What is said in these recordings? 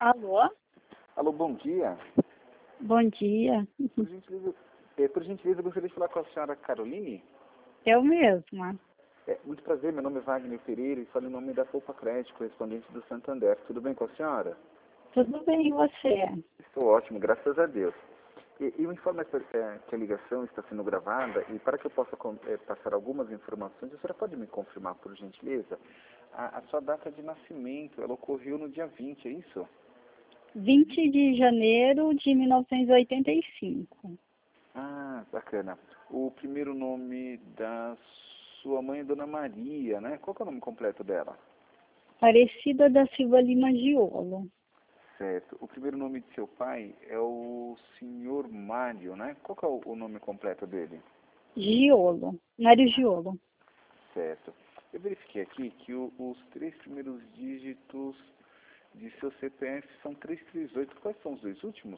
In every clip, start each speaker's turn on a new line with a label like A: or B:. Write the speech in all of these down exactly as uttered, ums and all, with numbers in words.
A: Alô?
B: Alô, bom dia.
A: Bom dia.
B: Por gentileza, é, por gentileza, eu gostaria de falar com a senhora Caroline.
A: Eu mesma.
B: É, muito prazer, meu nome é Wagner Pereira e falo em nome da Poupa Crédito, correspondente do Santander. Tudo bem com a senhora?
A: Tudo bem, e você?
B: Estou ótimo, graças a Deus. E, e o informe é, é, que a ligação está sendo gravada e para que eu possa com, é, passar algumas informações, a senhora pode me confirmar, por gentileza? A, a sua data de nascimento, ela ocorreu no dia vinte, é isso?
A: vinte de janeiro de mil novecentos e oitenta e cinco.
B: Ah, bacana. O primeiro nome da sua mãe é Dona Maria, né? Qual que é o nome completo dela?
A: Aparecida da Silva Lima Giolo.
B: Certo. O primeiro nome de seu pai é o senhor Mário, né? Qual que é o, o nome completo dele?
A: Giolo. Mário Giolo.
B: Certo. Eu verifiquei aqui que o, os três primeiros dígitos de seu C P F são trezentos e trinta e oito. Quais são os dois últimos?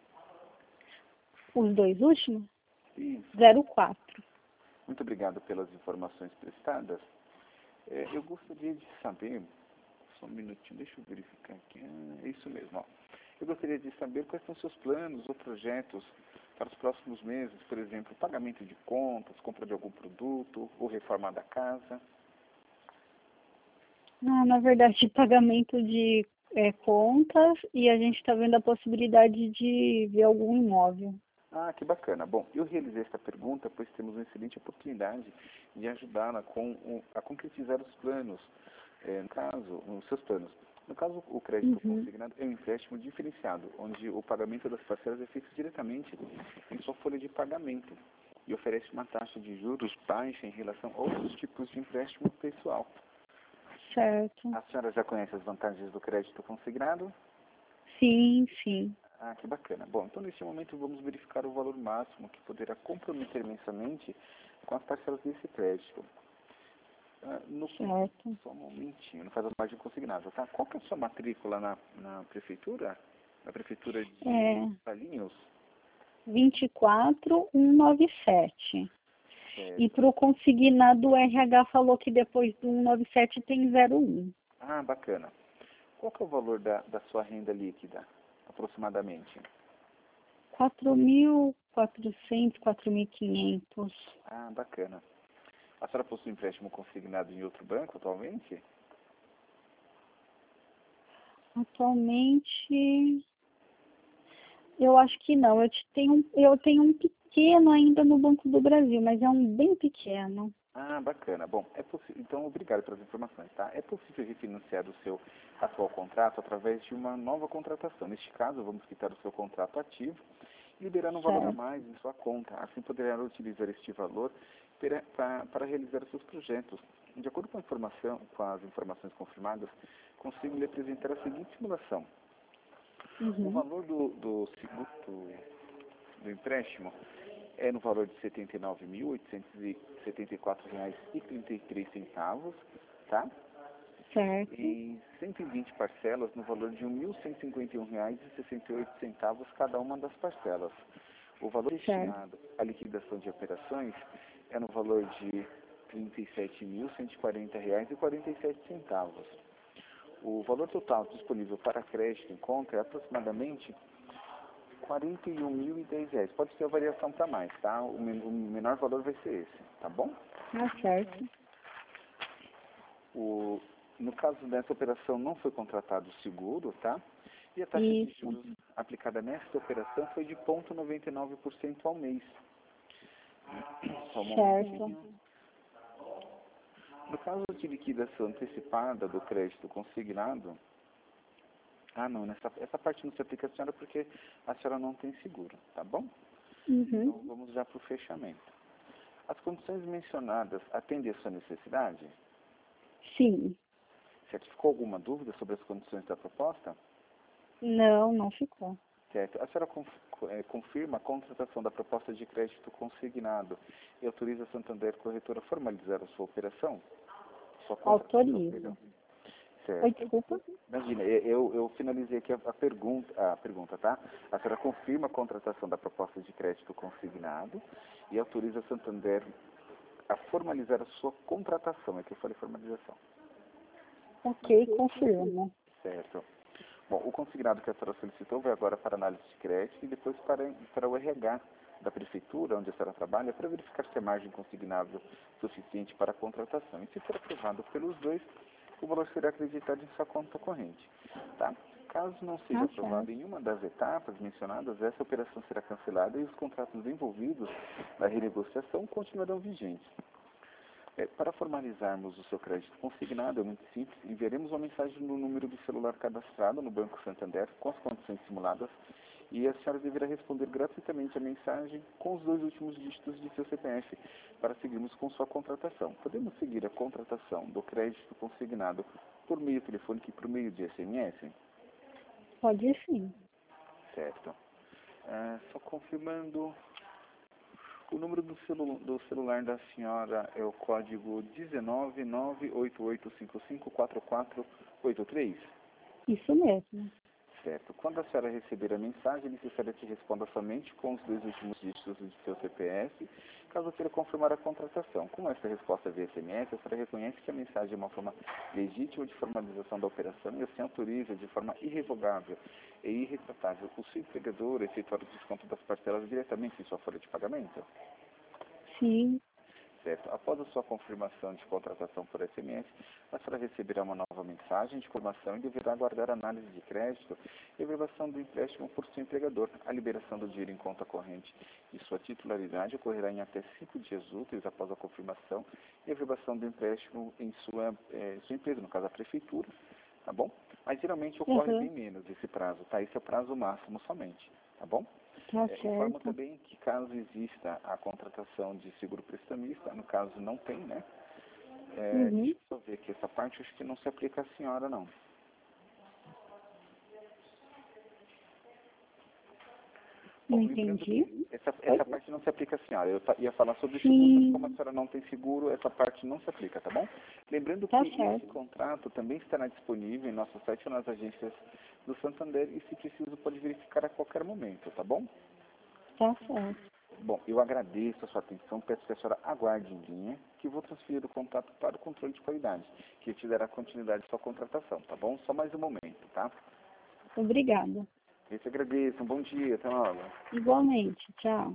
A: Os dois últimos?
B: Isso.
A: zero quatro.
B: Muito obrigado pelas informações prestadas. É, eu gostaria de saber, só um minutinho, deixa eu verificar aqui. Ah, é isso mesmo, ó. Eu gostaria de saber quais são seus planos ou projetos para os próximos meses, por exemplo, pagamento de contas, compra de algum produto ou reforma da casa.
A: Ah, na verdade, pagamento de é, contas e a gente está vendo a possibilidade de ver algum imóvel.
B: Ah, que bacana. Bom, eu realizei esta pergunta pois temos uma excelente oportunidade de ajudá-la com o- a concretizar os planos, eh, no caso, os seus planos. No caso, o crédito
A: Uhum.
B: consignado é um empréstimo diferenciado, onde o pagamento das parcelas é feito diretamente em sua folha de pagamento e oferece uma taxa de juros baixa em relação a outros tipos de empréstimo pessoal.
A: Certo.
B: A senhora já conhece as vantagens do crédito consignado?
A: Sim, sim.
B: Ah, que bacana. Bom, então neste momento vamos verificar o valor máximo que poderá comprometer mensalmente com as parcelas desse crédito. Ah, no,
A: Certo.
B: só um momentinho, não faz a margem consignada, tá? Qual que é a sua matrícula na, na prefeitura? Na prefeitura de
A: É
B: Valinhos?
A: vinte e quatro mil cento e noventa e sete. E
B: Certo.
A: para o consignado, o R H falou que depois do cento e noventa e sete tem zero um.
B: Ah, bacana. Qual que é o valor da, da sua renda líquida, aproximadamente?
A: quatro mil e quatrocentos, quatro mil e quinhentos.
B: Ah, bacana. A senhora possui empréstimo consignado em outro banco atualmente?
A: Atualmente, eu acho que não. Eu te- tenho, um- eu tenho um pequeno ainda no Banco do Brasil, mas é um bem pequeno.
B: Ah, bacana. Bom, é possível. Então, obrigado pelas informações, tá? É possível refinanciar o seu atual contrato através de uma nova contratação. Neste caso, vamos quitar o seu contrato ativo, liberando um valor a
A: Certo.
B: mais em sua conta. Assim, poderá utilizar este valor para, para, para realizar os seus projetos. De acordo com a informação, com as informações confirmadas, consigo lhe apresentar a seguinte simulação. O
A: Uhum.
B: valor do, do, seguro- do do empréstimo é no valor de setenta e nove mil oitocentos e setenta e quatro reais e trinta e três centavos, tá?
A: Certo.
B: Em cento e vinte parcelas no valor de mil cento e cinquenta e um reais e sessenta e oito centavos cada uma das parcelas. O valor
A: Certo.
B: destinado à liquidação de operações é no valor de trinta e sete mil cento e quarenta reais e quarenta e sete centavos. O valor total disponível para crédito em conta é aproximadamente quarenta e um mil e dez reais. Pode ter variação para mais, tá? O, men o menor valor vai ser esse, tá bom?
A: Ah, certo.
B: O, no caso dessa operação não foi contratado seguro, tá? E a taxa de
A: Isso.
B: juros aplicada nesta operação foi de zero vírgula noventa e nove por cento ao mês. Só um
A: Certo.
B: momentinho. No caso de liquidação antecipada do crédito consignado, ah não, nessa, essa parte não se aplica à senhora porque a senhora não tem seguro, tá bom?
A: Uhum.
B: Então vamos já para o fechamento. As condições mencionadas atendem à sua necessidade?
A: Sim.
B: Certo? Ficou alguma dúvida sobre as condições da proposta?
A: Não, não ficou.
B: Certo. A senhora conf, eh, confirma a contratação da proposta de crédito consignado e autoriza a Santander Corretora a formalizar a sua operação? Sua contratação,
A: Autorizo.
B: perdão.
A: Oi,
B: Certo.
A: desculpa.
B: Imagina, eu, eu finalizei aqui a, a pergunta, a pergunta, tá? A senhora confirma a contratação da proposta de crédito consignado e autoriza a Santander a formalizar a sua contratação. É que eu falei formalização.
A: Ok, confirmo.
B: Certo. Bom, o consignado que a senhora solicitou vai agora para análise de crédito e depois para, para o R H da prefeitura, onde a senhora trabalha, para verificar se a margem consignável suficiente para a contratação. E se for aprovado pelos dois, o valor será acreditado em sua conta corrente. Tá? Caso não seja
A: Tá
B: aprovado
A: certo.
B: em uma das etapas mencionadas, essa operação será cancelada e os contratos envolvidos na renegociação continuarão vigentes. É, para formalizarmos o seu crédito consignado, é muito simples, enviaremos uma mensagem no número do celular cadastrado no Banco Santander com as condições simuladas e a senhora deverá responder gratuitamente a mensagem com os dois últimos dígitos de seu C P F para seguirmos com sua contratação. Podemos seguir a contratação do crédito consignado por meio telefônico e por meio de S M S?
A: Pode sim.
B: Certo. É, só confirmando, o número do, celu do celular da senhora é o código um nove nove oito oito cinco cinco quatro quatro oito três?
A: Isso mesmo.
B: Certo. Quando a senhora receber a mensagem, é necessário que responda somente com os dois últimos dígitos de seu C P F, caso queira confirmar a contratação. Com essa resposta via S M S, a senhora reconhece que a mensagem é uma forma legítima de formalização da operação e assim autoriza de forma irrevogável e irretratável o seu empregador a efetuar o desconto das parcelas diretamente em sua folha de pagamento?
A: Sim.
B: Certo. Após a sua confirmação de contratação por S M S, a senhora receberá uma nova mensagem de confirmação e deverá aguardar a análise de crédito e a aprovação do empréstimo por seu empregador. A liberação do dinheiro em conta corrente e sua titularidade ocorrerá em até cinco dias úteis após a confirmação e a aprovação do empréstimo em sua, eh, sua empresa, no caso a prefeitura, tá bom? Mas geralmente ocorre
A: Uhum.
B: bem menos esse prazo, tá? Esse é o prazo máximo somente, tá bom?
A: Tá
B: É, informo
A: certo.
B: também que caso exista a contratação de seguro prestamista, no caso não tem, né? É,
A: Uhum.
B: deixa eu só ver aqui, essa parte acho que não se aplica à senhora, não.
A: Não
B: Bom, lembrando
A: entendi.
B: que essa, essa parte não se aplica à senhora. Eu ta- ia falar sobre o seguro, mas como a
A: Sim.
B: senhora não tem seguro, essa parte não se aplica, tá bom? Lembrando
A: Tá
B: que esse
A: certo.
B: contrato também estará disponível em nosso site ou nas agências do Santander e, se preciso, pode verificar a qualquer momento, tá bom?
A: Tá certo.
B: Bom, eu agradeço a sua atenção, peço que a senhora aguarde em linha, que eu vou transferir o contato para o controle de qualidade, que te dará continuidade à sua contratação, tá bom? Só mais um momento, tá?
A: Obrigada.
B: Eu te agradeço, um bom dia, até logo.
A: Igualmente. Tchau.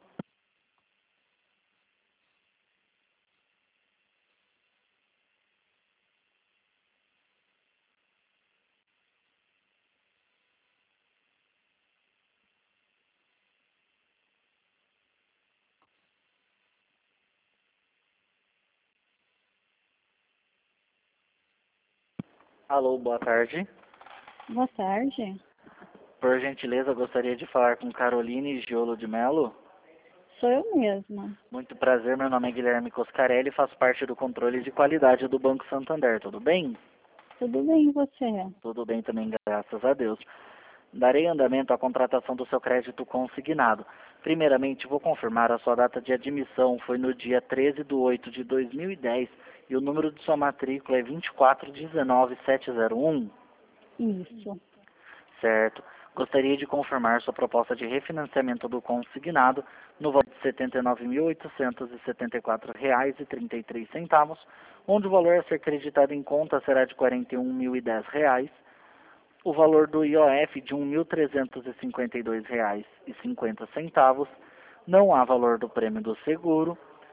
C: Alô, boa tarde.
A: Boa tarde.
C: Por gentileza, gostaria de falar com Caroline Giolo de Mello.
A: Sou eu mesma.
C: Muito prazer, meu nome é Guilherme Coscarelli e faço parte do controle de qualidade do Banco Santander. Tudo bem?
A: Tudo bem, e você?
C: Tudo bem também, graças a Deus. Darei andamento à contratação do seu crédito consignado. Primeiramente, vou confirmar a sua data de admissão. Foi no dia treze de oito de dois mil e dez e o número de sua matrícula é vinte e quatro dezenove sete zero um.
A: Isso.
C: Certo. Gostaria de confirmar sua proposta de refinanciamento do consignado no valor de setenta e nove mil oitocentos e setenta e quatro reais e trinta e três centavos, onde o valor a ser creditado em conta será de quarenta e um mil e dez reais, o valor do I O F de um mil trezentos e cinquenta e dois reais e cinquenta centavos, não há valor do prêmio do seguro,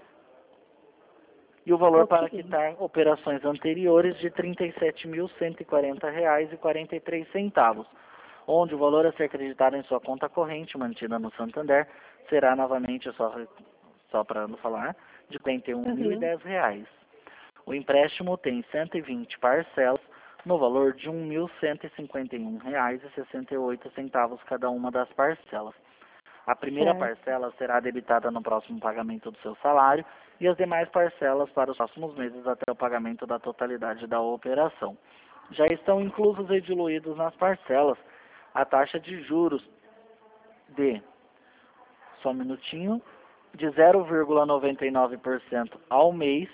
C: e o valor para
A: Ok.
C: quitar operações anteriores de trinta e sete mil cento e quarenta reais e quarenta e três centavos, onde o valor a ser acreditado em sua conta corrente, mantida no Santander, será novamente, só, só para não falar, de quarenta e um mil e
A: Uhum.
C: dez reais. O empréstimo tem cento e vinte parcelas, no valor de um mil cento e cinquenta e um reais e sessenta e oito centavos cada uma das parcelas. A primeira
A: Certo.
C: parcela será debitada no próximo pagamento do seu salário e as demais parcelas para os próximos meses até o pagamento da totalidade da operação. Já estão inclusos e diluídos nas parcelas a taxa de juros de, só um minutinho, de zero vírgula noventa e nove por cento ao mês,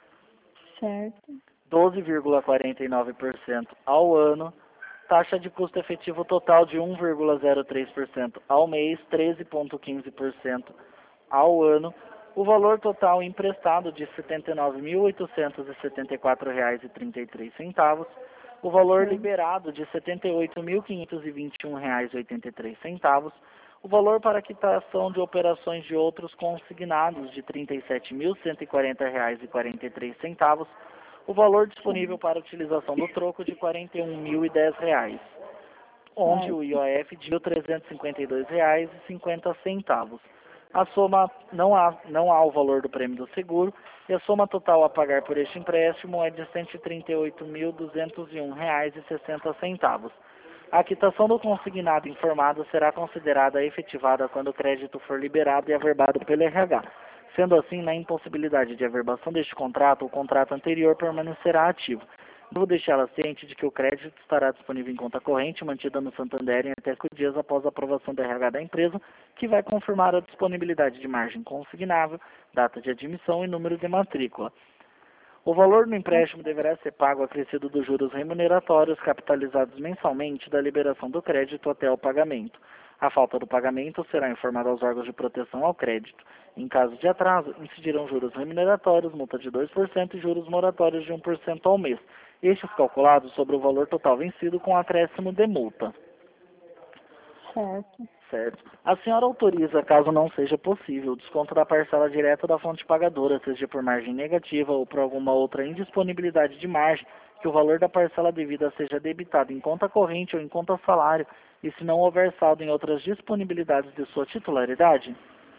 A: Certo.
C: doze vírgula quarenta e nove por cento ao ano, taxa de custo efetivo total de um vírgula zero três por cento ao mês, treze vírgula quinze por cento ao ano, o valor total emprestado de setenta e nove mil oitocentos e setenta e quatro reais e trinta e três centavos, o valor
A: Sim.
C: liberado de setenta e oito mil quinhentos e vinte e um reais e oitenta e três centavos, o valor para quitação de operações de outros consignados de trinta e sete mil cento e quarenta reais e quarenta e três centavos, o valor disponível para utilização do troco de quarenta e um mil e dez reais, onde o I O F de mil trezentos e cinquenta e dois reais e cinquenta centavos. A soma não há, não há o valor do prêmio do seguro e a soma total a pagar por este empréstimo é de cento e trinta e oito mil duzentos e um reais e sessenta centavos. A quitação do consignado informado será considerada efetivada quando o crédito for liberado e averbado pelo R H. Sendo assim, na impossibilidade de averbação deste contrato, o contrato anterior permanecerá ativo. Devo deixá-la ciente de que o crédito estará disponível em conta corrente, mantida no Santander em até cinco dias após a aprovação do R H da empresa, que vai confirmar a disponibilidade de margem consignável, data de admissão e número de matrícula. O valor do empréstimo deverá ser pago acrescido dos juros remuneratórios capitalizados mensalmente da liberação do crédito até o pagamento. A falta do pagamento será informada aos órgãos de proteção ao crédito. Em caso de atraso, incidirão juros remuneratórios, multa de dois por cento e juros moratórios de um por cento ao mês, estes calculados sobre o valor total vencido com acréscimo de multa.
A: Certo.
C: Certo. A senhora autoriza, caso não seja possível, o desconto da parcela direta da fonte pagadora, seja por margem negativa ou por alguma outra indisponibilidade de margem, que o valor da parcela devida seja debitado em conta corrente ou em conta salário, e se não houver saldo em outras disponibilidades de sua titularidade?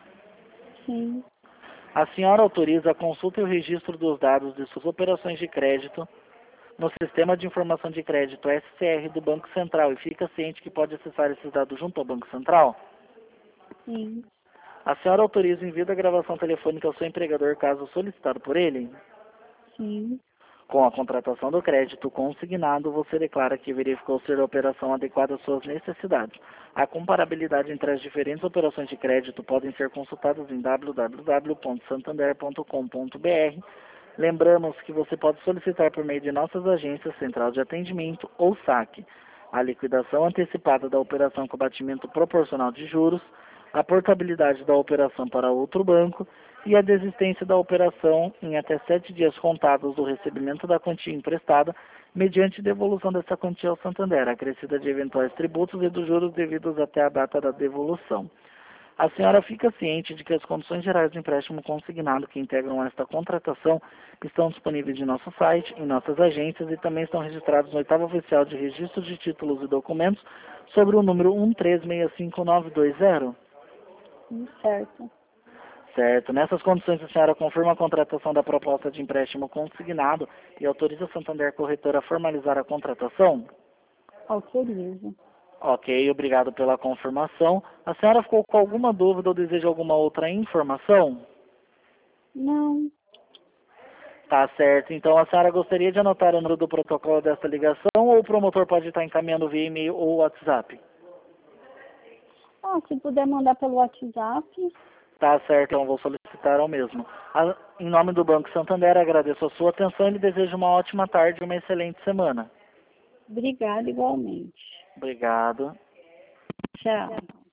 A: Sim.
C: A senhora autoriza a consulta e o registro dos dados de suas operações de crédito no Sistema de Informação de Crédito S C R do Banco Central e fica ciente que pode acessar esses dados junto ao Banco Central?
A: Sim.
C: A senhora autoriza o envio da gravação telefônica ao seu empregador caso solicitado por ele?
A: Sim.
C: Com a contratação do crédito consignado, você declara que verificou ser a operação adequada às suas necessidades. A comparabilidade entre as diferentes operações de crédito podem ser consultadas em w w w ponto santander ponto com ponto b r. Lembramos que você pode solicitar por meio de nossas agências Central de Atendimento ou saque a liquidação antecipada da operação com abatimento proporcional de juros, a portabilidade da operação para outro banco e a desistência da operação em até sete dias contados do recebimento da quantia emprestada, mediante devolução dessa quantia ao Santander, acrescida de eventuais tributos e dos juros devidos até a data da devolução. A senhora fica ciente de que as condições gerais do empréstimo consignado que integram esta contratação estão disponíveis em nosso site, em nossas agências e também estão registrados no oitavo oficial de registro de títulos e documentos sobre o número um três seis cinco nove dois zero?
A: Certo.
C: Certo. Nessas condições, a senhora confirma a contratação da proposta de empréstimo consignado e autoriza a Santander Corretora a formalizar a contratação?
A: Autorizo.
C: Ok, obrigado pela confirmação. A senhora ficou com alguma dúvida ou deseja alguma outra informação?
A: Não.
C: Tá certo. Então, a senhora gostaria de anotar o número do protocolo dessa ligação ou o promotor pode estar encaminhando via e-mail ou WhatsApp?
A: Ah, se puder mandar pelo WhatsApp.
C: Tá certo, então vou solicitar ao mesmo. A, em nome do Banco Santander, agradeço a sua atenção e lhe desejo uma ótima tarde e uma excelente semana.
A: Obrigada igualmente.
C: Obrigado.
A: Tchau.